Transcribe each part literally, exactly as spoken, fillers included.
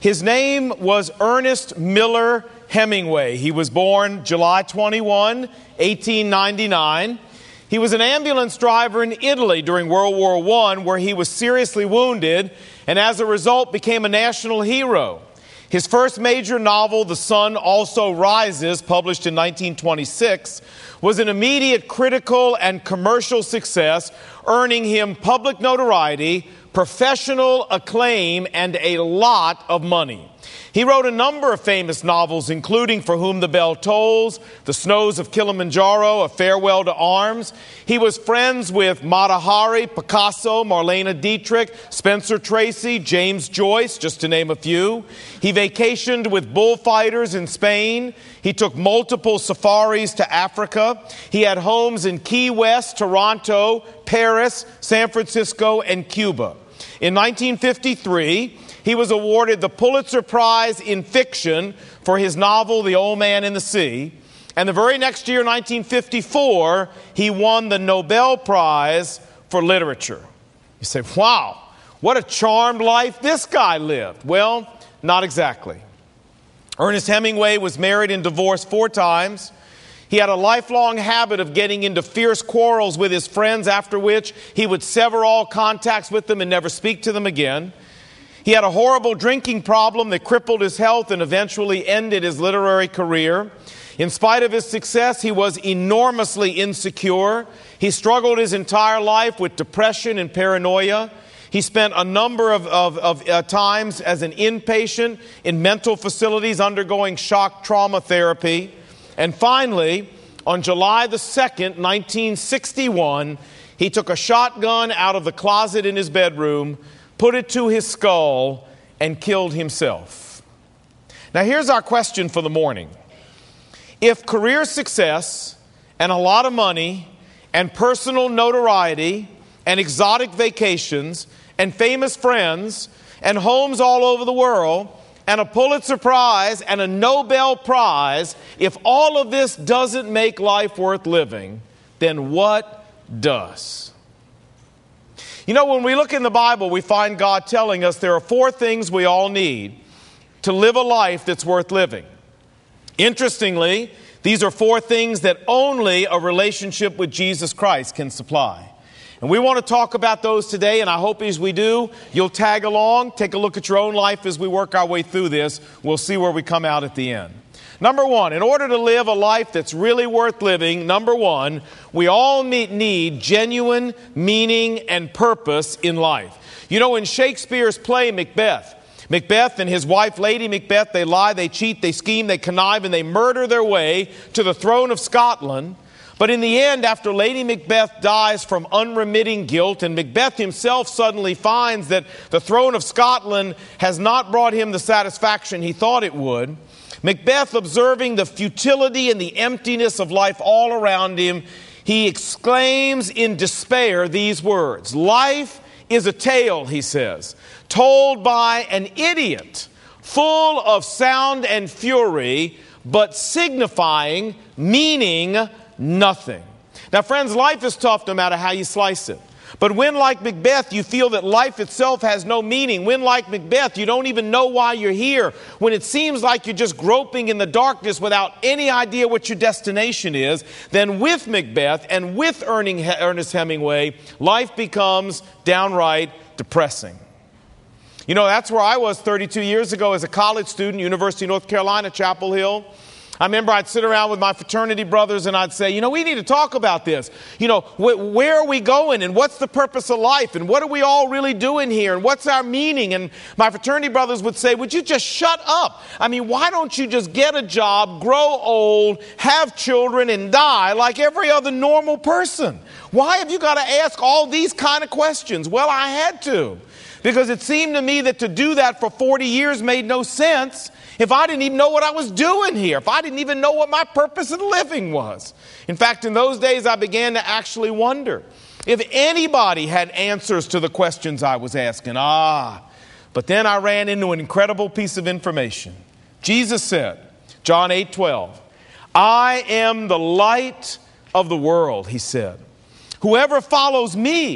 His name was Ernest Miller Hemingway. He was born July twenty-first, eighteen ninety-nine. He was an ambulance driver in Italy during World War One, where he was seriously wounded and as a result became a national hero. His first major novel, The Sun Also Rises, published in nineteen twenty-six, was an immediate critical and commercial success, earning him public notoriety, professional acclaim, and a lot of money. He wrote a number of famous novels, including For Whom the Bell Tolls, The Snows of Kilimanjaro, A Farewell to Arms. He was friends with Mata Hari, Picasso, Marlene Dietrich, Spencer Tracy, James Joyce, just to name a few. He vacationed with bullfighters in Spain. He took multiple safaris to Africa. He had homes in Key West, Toronto, Paris, San Francisco, and Cuba. In nineteen fifty-three, he was awarded the Pulitzer Prize in Fiction for his novel, The Old Man in the Sea. And the very next year, nineteen fifty-four, he won the Nobel Prize for Literature. You say, wow, what a charmed life this guy lived. Well, not exactly. Ernest Hemingway was married and divorced four times. He had a lifelong habit of getting into fierce quarrels with his friends, after which he would sever all contacts with them and never speak to them again. He had a horrible drinking problem that crippled his health and eventually ended his literary career. In spite of his success, he was enormously insecure. He struggled his entire life with depression and paranoia. He spent a number of, of, of uh, times as an inpatient in mental facilities undergoing shock trauma therapy. And finally, on July the second, nineteen sixty-one, he took a shotgun out of the closet in his bedroom, put it to his skull, and killed himself. Now here's our question for the morning. If career success and a lot of money and personal notoriety and exotic vacations and famous friends and homes all over the world and a Pulitzer Prize and a Nobel Prize, if all of this doesn't make life worth living, then what does? You know, when we look in the Bible, we find God telling us there are four things we all need to live a life that's worth living. Interestingly, these are four things that only a relationship with Jesus Christ can supply. And we want to talk about those today, and I hope as we do, you'll tag along, take a look at your own life as we work our way through this. We'll see where we come out at the end. Number one, in order to live a life that's really worth living, number one, we all need genuine meaning and purpose in life. You know, in Shakespeare's play Macbeth, Macbeth and his wife, Lady Macbeth, they lie, they cheat, they scheme, they connive, and they murder their way to the throne of Scotland. But in the end, after Lady Macbeth dies from unremitting guilt, and Macbeth himself suddenly finds that the throne of Scotland has not brought him the satisfaction he thought it would, Macbeth, observing the futility and the emptiness of life all around him, he exclaims in despair these words, "Life is a tale," he says, "told by an idiot, full of sound and fury, but signifying meaning nothing." Now, friends, life is tough no matter how you slice it. But when, like Macbeth, you feel that life itself has no meaning, when, like Macbeth, you don't even know why you're here, when it seems like you're just groping in the darkness without any idea what your destination is, then with Macbeth and with Ernest Hemingway, life becomes downright depressing. You know, that's where I was thirty-two years ago as a college student, University of North Carolina, Chapel Hill. I remember I'd sit around with my fraternity brothers and I'd say, you know, we need to talk about this. You know, wh- where are we going and what's the purpose of life and what are we all really doing here and what's our meaning? And my fraternity brothers would say, would you just shut up? I mean, why don't you just get a job, grow old, have children, and die like every other normal person? Why have you got to ask all these kind of questions? Well, I had to, because it seemed to me that to do that for forty years made no sense if I didn't even know what I was doing here, if I didn't even know what my purpose in living was. In fact, in those days, I began to actually wonder if anybody had answers to the questions I was asking. Ah, but then I ran into an incredible piece of information. Jesus said, John eight twelve, "I am the light of the world," he said. "Whoever follows me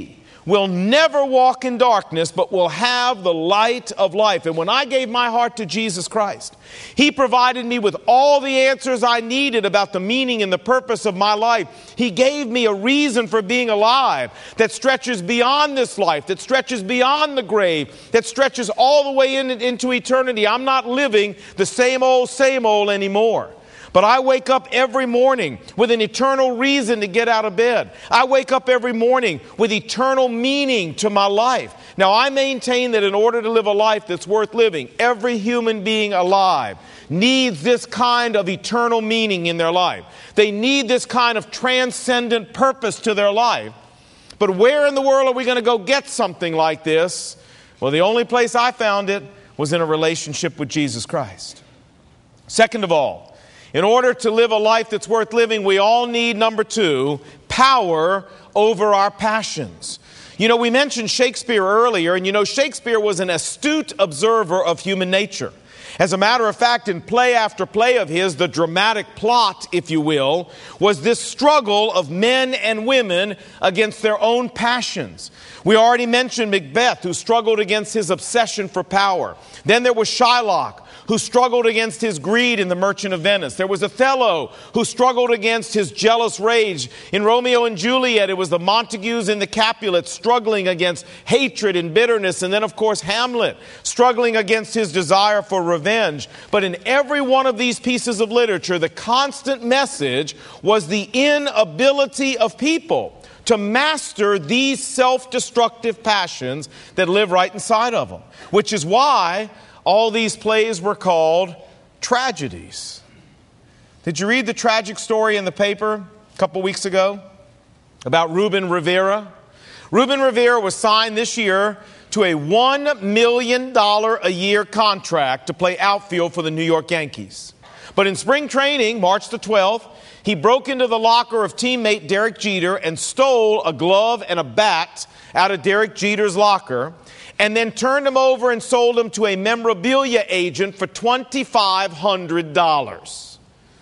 will never walk in darkness, but will have the light of life. And when I gave my heart to Jesus Christ, He provided me with all the answers I needed about the meaning and the purpose of my life. He gave me a reason for being alive that stretches beyond this life, that stretches beyond the grave, that stretches all the way in, into eternity. I'm not living the same old, same old anymore. But I wake up every morning with an eternal reason to get out of bed. I wake up every morning with eternal meaning to my life. Now, I maintain that in order to live a life that's worth living, every human being alive needs this kind of eternal meaning in their life. They need this kind of transcendent purpose to their life. But where in the world are we going to go get something like this? Well, the only place I found it was in a relationship with Jesus Christ. Second of all, in order to live a life that's worth living, we all need, number two, power over our passions. You know, we mentioned Shakespeare earlier, and you know, Shakespeare was an astute observer of human nature. As a matter of fact, in play after play of his, the dramatic plot, if you will, was this struggle of men and women against their own passions. We already mentioned Macbeth, who struggled against his obsession for power. Then there was Shylock, who struggled against his greed in The Merchant of Venice. There was Othello, who struggled against his jealous rage. In Romeo and Juliet, it was the Montagues and the Capulets struggling against hatred and bitterness. And then, of course, Hamlet, struggling against his desire for revenge. But in every one of these pieces of literature, the constant message was the inability of people to master these self-destructive passions that live right inside of them. Which is why all these plays were called tragedies. Did you read the tragic story in the paper a couple weeks ago about Ruben Rivera? Ruben Rivera was signed this year to a one million dollars a year contract to play outfield for the New York Yankees. But in spring training, March the twelfth, he broke into the locker of teammate Derek Jeter and stole a glove and a bat out of Derek Jeter's locker, and then turned him over and sold him to a memorabilia agent for twenty-five hundred dollars.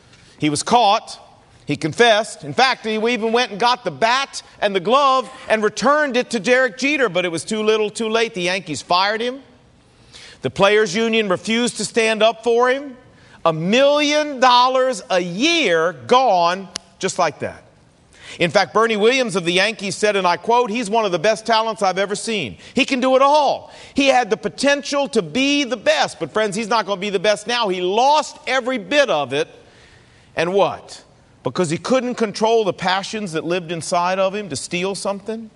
He was caught. He confessed. In fact, he even went and got the bat and the glove and returned it to Derek Jeter, but it was too little, too late. The Yankees fired him. The Players Union refused to stand up for him. A million dollars a year gone just like that. In fact, Bernie Williams of the Yankees said, and I quote, "He's one of the best talents I've ever seen. He can do it all. He had the potential to be the best." But friends, he's not going to be the best now. He lost every bit of it. And what? Because he couldn't control the passions that lived inside of him to steal something?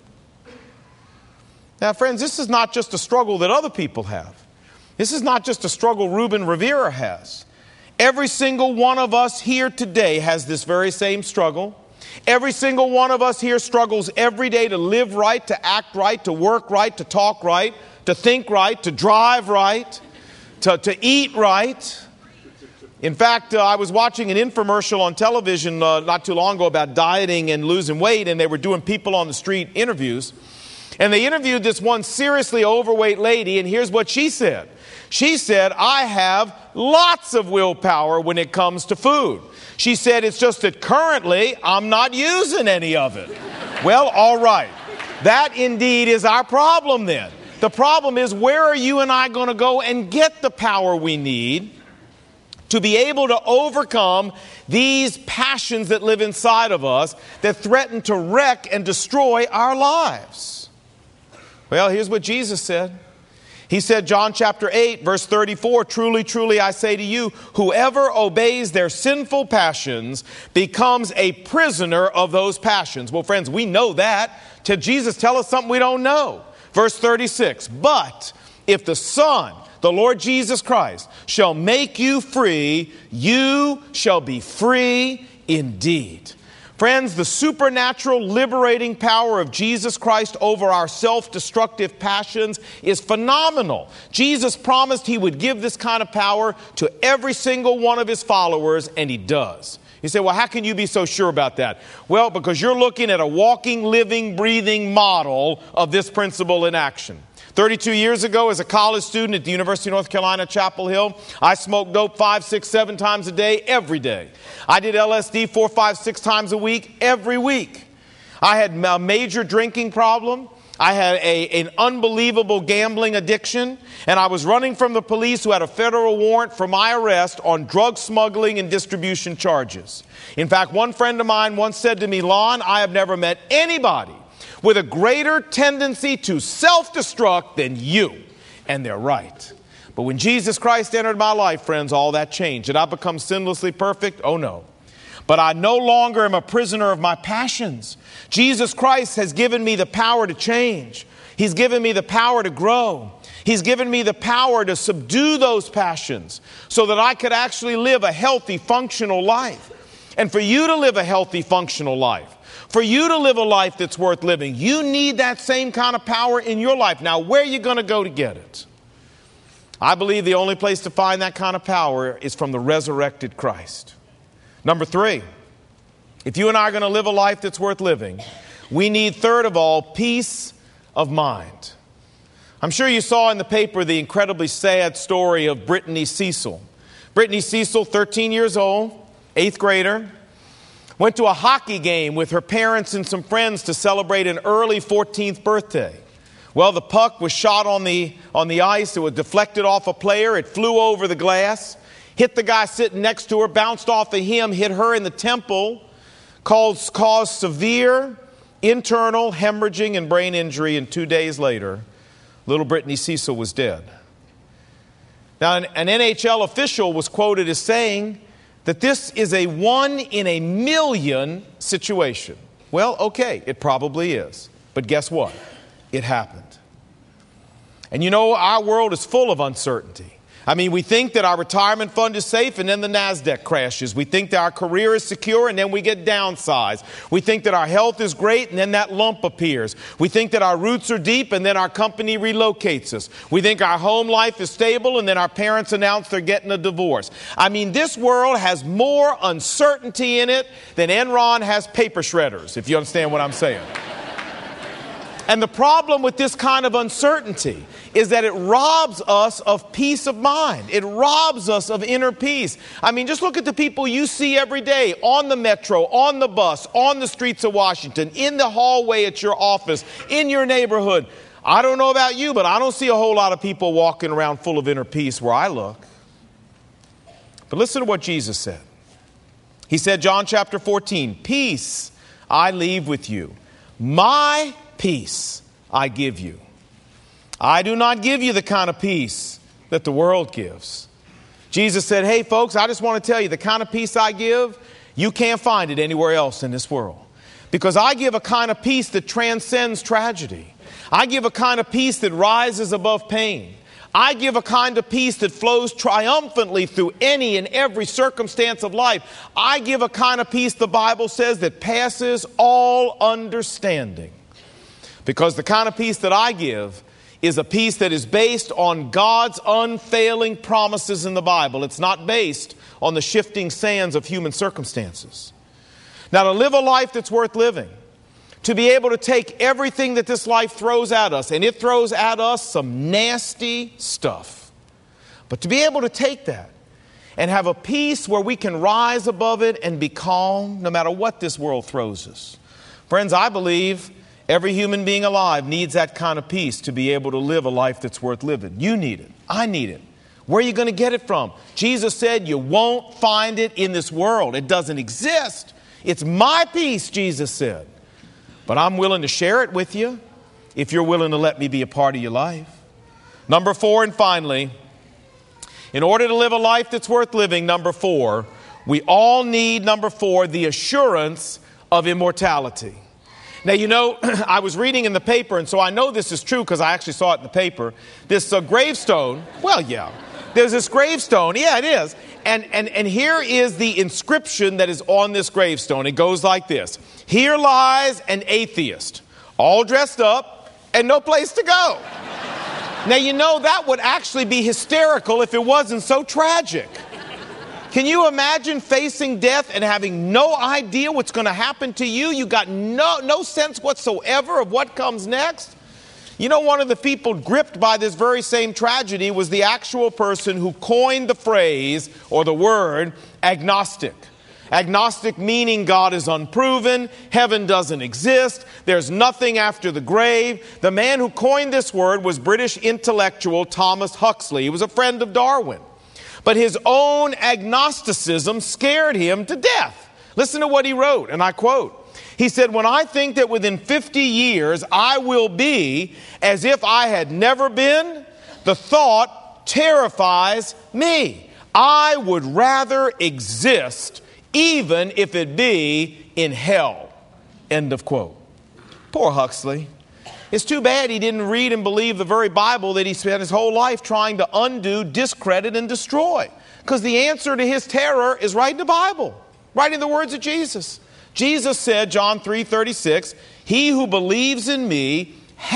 Now, friends, this is not just a struggle that other people have. This is not just a struggle Ruben Rivera has. Every single one of us here today has this very same struggle. Every single one of us here struggles every day to live right, to act right, to work right, to talk right, to think right, to drive right, to, to eat right. In fact, uh, I was watching an infomercial on television uh, not too long ago about dieting and losing weight, and they were doing people on the street interviews. And they interviewed this one seriously overweight lady, and here's what she said. She said, "I have lots of willpower when it comes to food." She said, "It's just that currently I'm not using any of it." Well, all right. That indeed is our problem then. The problem is, where are you and I going to go and get the power we need to be able to overcome these passions that live inside of us that threaten to wreck and destroy our lives? Well, here's what Jesus said. He said, John chapter eight, verse thirty-four, "Truly, truly, I say to you, whoever obeys their sinful passions becomes a prisoner of those passions." Well, friends, we know that. Did Jesus tell us something we don't know? Verse thirty-six, "But if the Son, the Lord Jesus Christ, shall make you free, you shall be free indeed." Friends, the supernatural liberating power of Jesus Christ over our self-destructive passions is phenomenal. Jesus promised He would give this kind of power to every single one of His followers, and He does. You say, well, how can you be so sure about that? Well, because you're looking at a walking, living, breathing model of this principle in action. thirty-two years ago, as a college student at the University of North Carolina, Chapel Hill, I smoked dope five, six, seven times a day, every day. I did L S D four, five, six times a week, every week. I had a major drinking problem. I had a, an unbelievable gambling addiction, and I was running from the police who had a federal warrant for my arrest on drug smuggling and distribution charges. In fact, one friend of mine once said to me, "Lon, I have never met anybody with a greater tendency to self-destruct than you." And they're right. But when Jesus Christ entered my life, friends, all that changed. Did I become sinlessly perfect? Oh, no. But I no longer am a prisoner of my passions. Jesus Christ has given me the power to change. He's given me the power to grow. He's given me the power to subdue those passions so that I could actually live a healthy, functional life. And for you to live a healthy, functional life, for you to live a life that's worth living, you need that same kind of power in your life. Now, where are you going to go to get it? I believe the only place to find that kind of power is from the resurrected Christ. Number three, if you and I are going to live a life that's worth living, we need, third of all, peace of mind. I'm sure you saw in the paper the incredibly sad story of Brittany Cecil. Brittany Cecil, thirteen years old, eighth grader, went to a hockey game with her parents and some friends to celebrate an early fourteenth birthday. Well, the puck was shot on the, on the ice. It was deflected off a player. It flew over the glass, hit the guy sitting next to her, bounced off of him, hit her in the temple, caused, caused severe internal hemorrhaging and brain injury, and two days later, little Brittany Cecil was dead. Now, an, an N H L official was quoted as saying that this is a one in a million situation. Well, okay, it probably is. But guess what? It happened. And you know, our world is full of uncertainty. I mean, we think that our retirement fund is safe, and then the NASDAQ crashes. We think that our career is secure, and then we get downsized. We think that our health is great, and then that lump appears. We think that our roots are deep, and then our company relocates us. We think our home life is stable, and then our parents announce they're getting a divorce. I mean, this world has more uncertainty in it than Enron has paper shredders, if you understand what I'm saying. And the problem with this kind of uncertainty is that it robs us of peace of mind. It robs us of inner peace. I mean, just look at the people you see every day on the metro, on the bus, on the streets of Washington, in the hallway at your office, in your neighborhood. I don't know about you, but I don't see a whole lot of people walking around full of inner peace where I look. But listen to what Jesus said. He said, John chapter fourteen, "Peace I leave with you. My peace I give you. I do not give you the kind of peace that the world gives." Jesus said, hey, folks, I just want to tell you, the kind of peace I give, you can't find it anywhere else in this world. Because I give a kind of peace that transcends tragedy. I give a kind of peace that rises above pain. I give a kind of peace that flows triumphantly through any and every circumstance of life. I give a kind of peace, the Bible says, that passes all understanding. Because the kind of peace that I give is a peace that is based on God's unfailing promises in the Bible. It's not based on the shifting sands of human circumstances. Now, to live a life that's worth living, to be able to take everything that this life throws at us, and it throws at us some nasty stuff, but to be able to take that and have a peace where we can rise above it and be calm no matter what this world throws us. Friends, I believe every human being alive needs that kind of peace to be able to live a life that's worth living. You need it. I need it. Where are you going to get it from? Jesus said you won't find it in this world. It doesn't exist. It's my peace, Jesus said. But I'm willing to share it with you if you're willing to let me be a part of your life. Number four, and finally, in order to live a life that's worth living, number four, we all need, number four, the assurance of immortality. Now, you know, I was reading in the paper, and so I know this is true because I actually saw it in the paper. This uh, gravestone, well, yeah, there's this gravestone. Yeah, it is. And, and, and here is the inscription that is on this gravestone. It goes like this: "Here lies an atheist, all dressed up and no place to go." Now, you know, that would actually be hysterical if it wasn't so tragic. Can you imagine facing death and having no idea what's going to happen to you? You got no, no sense whatsoever of what comes next. You know, one of the people gripped by this very same tragedy was the actual person who coined the phrase or the word agnostic. Agnostic meaning God is unproven, heaven doesn't exist, there's nothing after the grave. The man who coined this word was British intellectual Thomas Huxley. He was a friend of Darwin. But his own agnosticism scared him to death. Listen to what he wrote, and I quote. He said, "When I think that within fifty years I will be as if I had never been, the thought terrifies me. I would rather exist, even if it be in hell." End of quote. Poor Huxley. It's too bad he didn't read and believe the very Bible that he spent his whole life trying to undo, discredit, and destroy. Because the answer to his terror is right in the Bible, right in the words of Jesus. Jesus said, John three thirty-six, "He who believes in me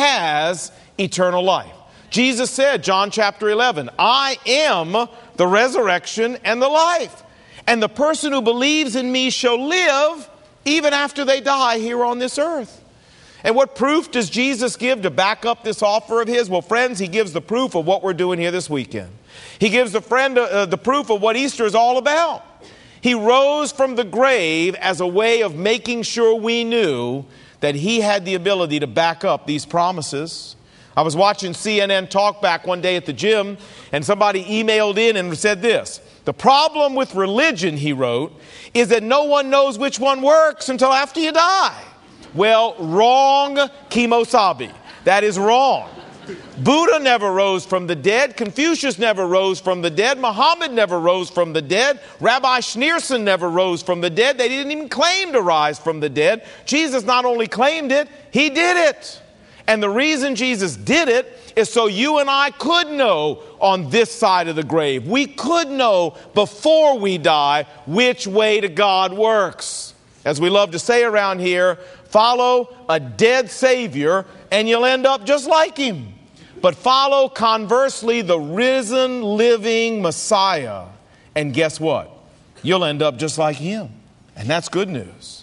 has eternal life." Jesus said, John chapter eleven, "I am the resurrection and the life. And the person who believes in me shall live even after they die here on this earth." And what proof does Jesus give to back up this offer of his? Well, friends, he gives the proof of what we're doing here this weekend. He gives the friend uh, the proof of what Easter is all about. He rose from the grave as a way of making sure we knew that he had the ability to back up these promises. I was watching C N N Talk Back one day at the gym, and somebody emailed in and said this: "The problem with religion," he wrote, "is that no one knows which one works until after you die." Well, wrong, Kimosabi. That is wrong. Buddha never rose from the dead. Confucius never rose from the dead. Muhammad never rose from the dead. Rabbi Schneerson never rose from the dead. They didn't even claim to rise from the dead. Jesus not only claimed it, he did it. And the reason Jesus did it is so you and I could know on this side of the grave. We could know before we die which way to God works. As we love to say around here, follow a dead Savior and you'll end up just like him. But follow, conversely, the risen, living Messiah. And guess what? You'll end up just like him. And that's good news.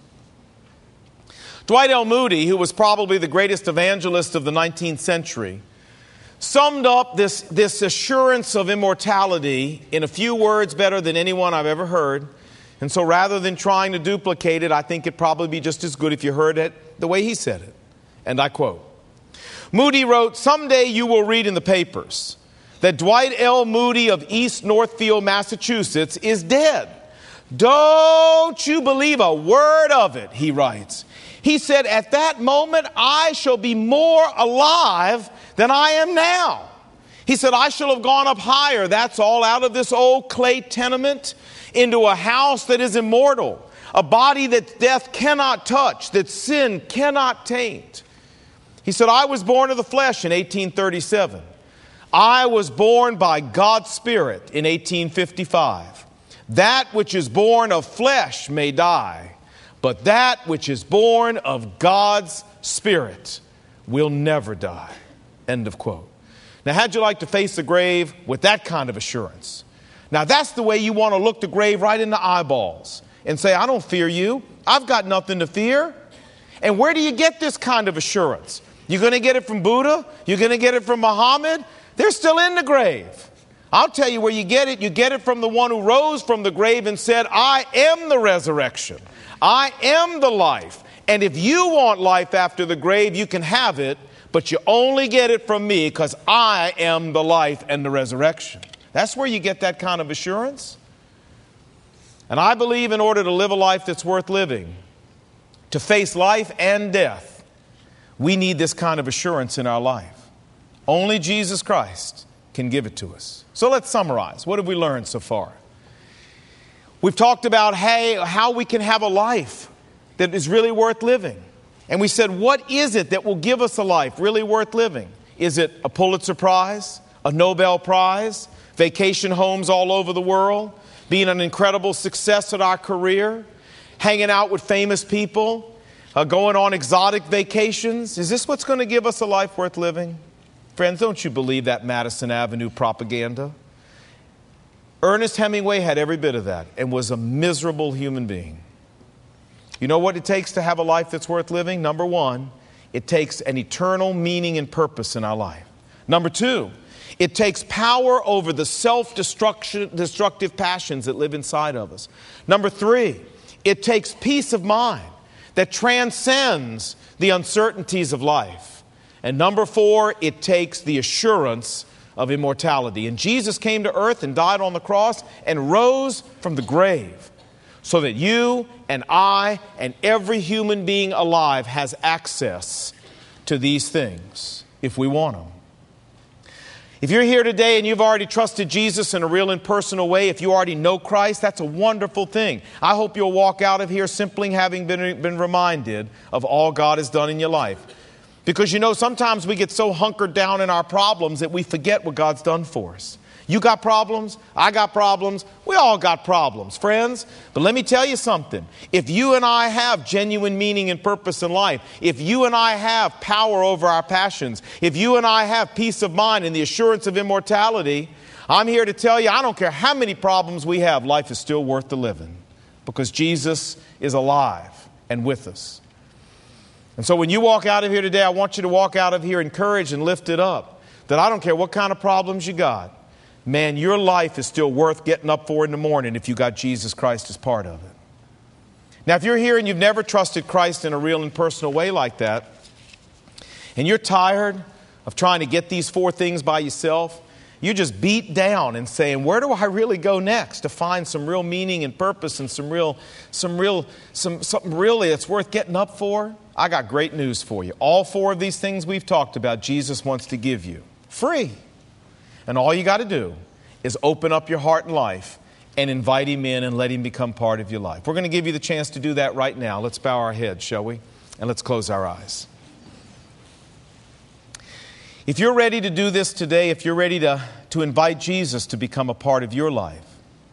Dwight L. Moody, who was probably the greatest evangelist of the nineteenth century, summed up this, this assurance of immortality in a few words better than anyone I've ever heard. And so rather than trying to duplicate it, I think it'd probably be just as good if you heard it the way he said it. And I quote, Moody wrote, "Someday you will read in the papers that Dwight L. Moody of East Northfield, Massachusetts is dead. Don't you believe a word of it," he writes. He said, "At that moment, I shall be more alive than I am now." He said, "I shall have gone up higher, that's all, out of this old clay tenement into a house that is immortal, a body that death cannot touch, that sin cannot taint." He said, "I was born of the flesh in eighteen thirty-seven. I was born by God's Spirit in eighteen fifty-five. That which is born of flesh may die, but that which is born of God's Spirit will never die." End of quote. Now, how'd you like to face the grave with that kind of assurance? Now, that's the way you want to look the grave right in the eyeballs and say, "I don't fear you. I've got nothing to fear." And where do you get this kind of assurance? You're going to get it from Buddha? You're going to get it from Muhammad? They're still in the grave. I'll tell you where you get it. You get it from the one who rose from the grave and said, "I am the resurrection. I am the life. And if you want life after the grave, you can have it, but you only get it from me because I am the life and the resurrection." That's where you get that kind of assurance. And I believe in order to live a life that's worth living, to face life and death, we need this kind of assurance in our life. Only Jesus Christ can give it to us. So let's summarize. What have we learned so far? We've talked about hey, how we can have a life that is really worth living. And we said, what is it that will give us a life really worth living? Is it a Pulitzer Prize, a Nobel Prize, vacation homes all over the world, being an incredible success at our career, hanging out with famous people, Uh, going on exotic vacations? Is this what's going to give us a life worth living? Friends, don't you believe that Madison Avenue propaganda? Ernest Hemingway had every bit of that and was a miserable human being. You know what it takes to have a life that's worth living? Number one, it takes an eternal meaning and purpose in our life. Number two, it takes power over the self-destructive passions that live inside of us. Number three, It takes peace of mind that transcends the uncertainties of life. And number four, it takes the assurance of immortality. And Jesus came to earth and died on the cross and rose from the grave so that you and I and every human being alive has access to these things if we want them. If you're here today and you've already trusted Jesus in a real and personal way, if you already know Christ, that's a wonderful thing. I hope you'll walk out of here simply having been, been reminded of all God has done in your life. Because, you know, sometimes we get so hunkered down in our problems that we forget what God's done for us. You got problems. I got problems. We all got problems, friends. But let me tell you something. If you and I have genuine meaning and purpose in life, if you and I have power over our passions, if you and I have peace of mind and the assurance of immortality, I'm here to tell you, I don't care how many problems we have, life is still worth the living because Jesus is alive and with us. And so when you walk out of here today, I want you to walk out of here encouraged and lifted up that I don't care what kind of problems you got. Man, your life is still worth getting up for in the morning if you got Jesus Christ as part of it. Now, if you're here and you've never trusted Christ in a real and personal way like that, and you're tired of trying to get these four things by yourself, you're just beat down and saying, where do I really go next to find some real meaning and purpose and some real, some real, some something really that's worth getting up for? I got great news for you. All four of these things we've talked about, Jesus wants to give you free. And all you got to do is open up your heart and life and invite Him in and let Him become part of your life. We're going to give you the chance to do that right now. Let's bow our heads, shall we? And let's close our eyes. If you're ready to do this today, if you're ready to, to invite Jesus to become a part of your life,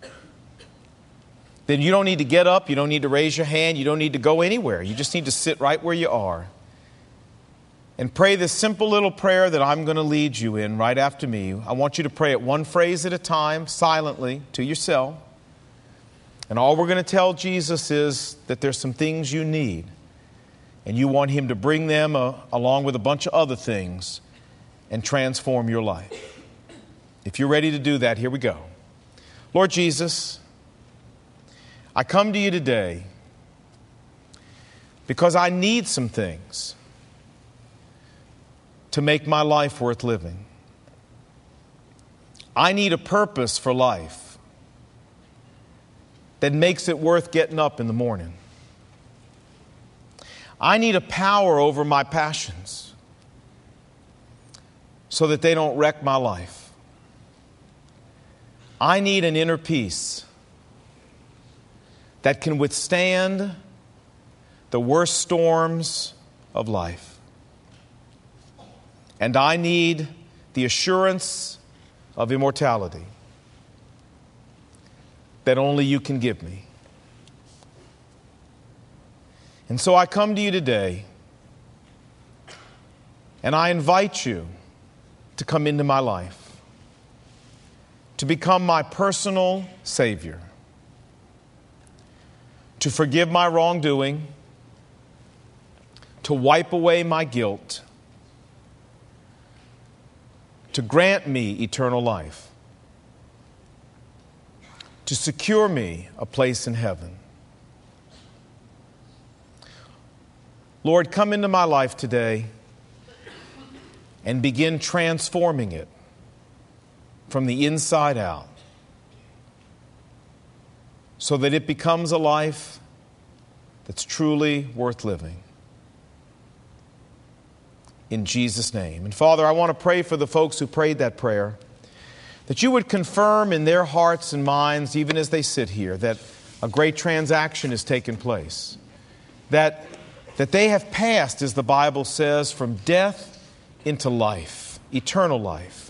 then you don't need to get up, you don't need to raise your hand, you don't need to go anywhere. You just need to sit right where you are and pray this simple little prayer that I'm going to lead you in right after me. I want you to pray it one phrase at a time, silently, to yourself. And all we're going to tell Jesus is that there's some things you need, and you want Him to bring them uh, along with a bunch of other things and transform your life. If you're ready to do that, here we go. Lord Jesus, I come to you today because I need some things to make my life worth living. I need a purpose for life that makes it worth getting up in the morning. I need a power over my passions so that they don't wreck my life. I need an inner peace that can withstand the worst storms of life. And I need the assurance of immortality that only you can give me. And so I come to you today, and I invite you to come into my life, to become my personal Savior, to forgive my wrongdoing, to wipe away my guilt, to grant me eternal life, to secure me a place in heaven. Lord, come into my life today and begin transforming it from the inside out so that it becomes a life that's truly worth living. In Jesus' name. And Father, I want to pray for the folks who prayed that prayer, that you would confirm in their hearts and minds, even as they sit here, that a great transaction has taken place, that, that they have passed, as the Bible says, from death into life, eternal life.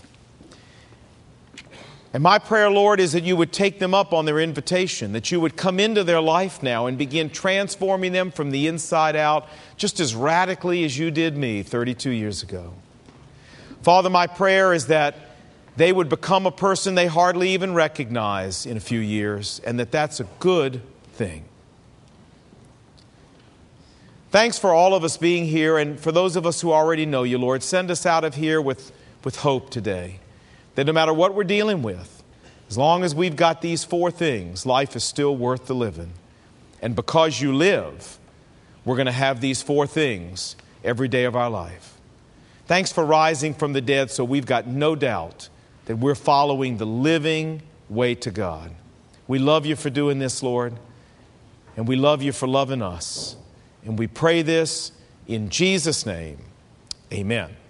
And my prayer, Lord, is that you would take them up on their invitation, that you would come into their life now and begin transforming them from the inside out, just as radically as you did me thirty-two years ago. Father, my prayer is that they would become a person they hardly even recognize in a few years, and that that's a good thing. Thanks for all of us being here, and for those of us who already know you, Lord, send us out of here with, with hope today. That no matter what we're dealing with, as long as we've got these four things, life is still worth the living. And because you live, we're going to have these four things every day of our life. Thanks for rising from the dead, so we've got no doubt that we're following the living way to God. We love you for doing this, Lord, and we love you for loving us. And we pray this in Jesus' name. Amen.